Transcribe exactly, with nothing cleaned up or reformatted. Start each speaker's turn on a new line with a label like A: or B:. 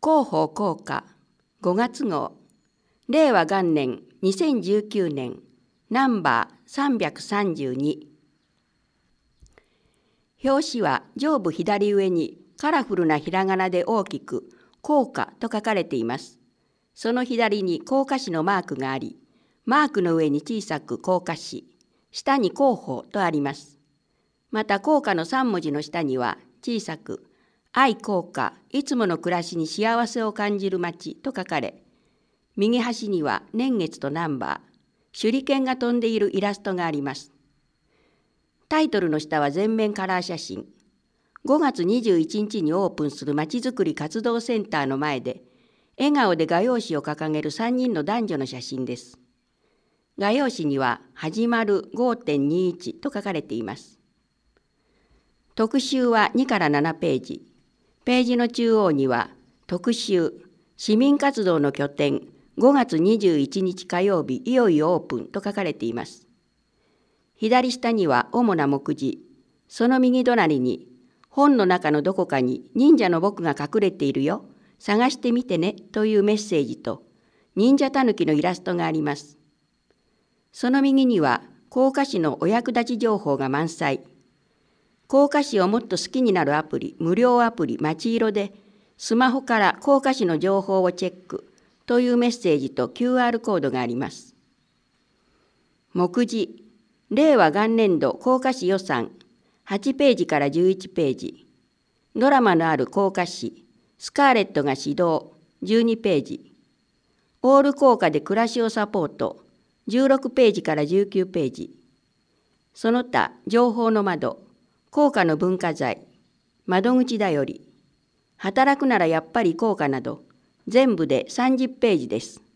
A: 広報効果ごがつ号令和元年にせんじゅうきゅうねんナンバーさんびゃくさんじゅうに。表紙は上部左上にカラフルなひらがなで大きく効果と書かれています。その左に効果紙のマークがあり、マークの上に小さく効果紙、下に広報とあります。また効果のさん文字の下には小さく愛効果、いつもの暮らしに幸せを感じる街と書かれ、右端には年月とナンバー、手裏剣が飛んでいるイラストがあります。タイトルの下は全面カラー写真。ごがつにじゅういちにちにオープンするまちづくり活動センターの前で、笑顔で画用紙を掲げるさんにんの男女の写真です。画用紙には始まる ごてんにいち と書かれています。特集はにからななページ。ページの中央には特集、市民活動の拠点、ごがつにじゅういちにち火曜日いよいよオープンと書かれています。左下には主な目次、その右隣に本の中のどこかに忍者の僕が隠れているよ、探してみてねというメッセージと忍者たぬきのイラストがあります。その右には効果紙のお役立ち情報が満載。効果紙をもっと好きになるアプリ、無料アプリ、まちいろでスマホから効果紙の情報をチェックというメッセージと キューアール コードがあります。目次、令和元年度効果紙予算はちページからじゅういちページ。ドラマのある効果紙、スカーレットが指導じゅうにページ。オール効果で暮らしをサポートじゅうろくページからじゅうきゅうページ。その他、情報の窓、効果の文化財、窓口だより、働くならやっぱり効果など、全部でさんじゅうページです。